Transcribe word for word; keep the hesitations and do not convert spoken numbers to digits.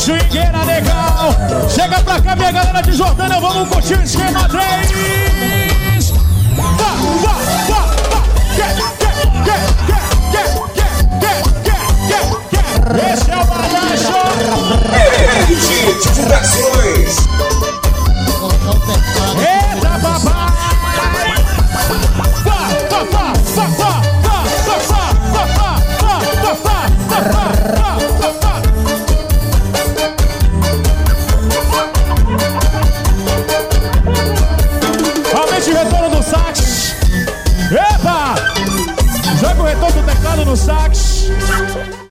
swingueira legal. Chega pra cá, minha galera de Jordânia, vamos curtir o esquema três. Vai,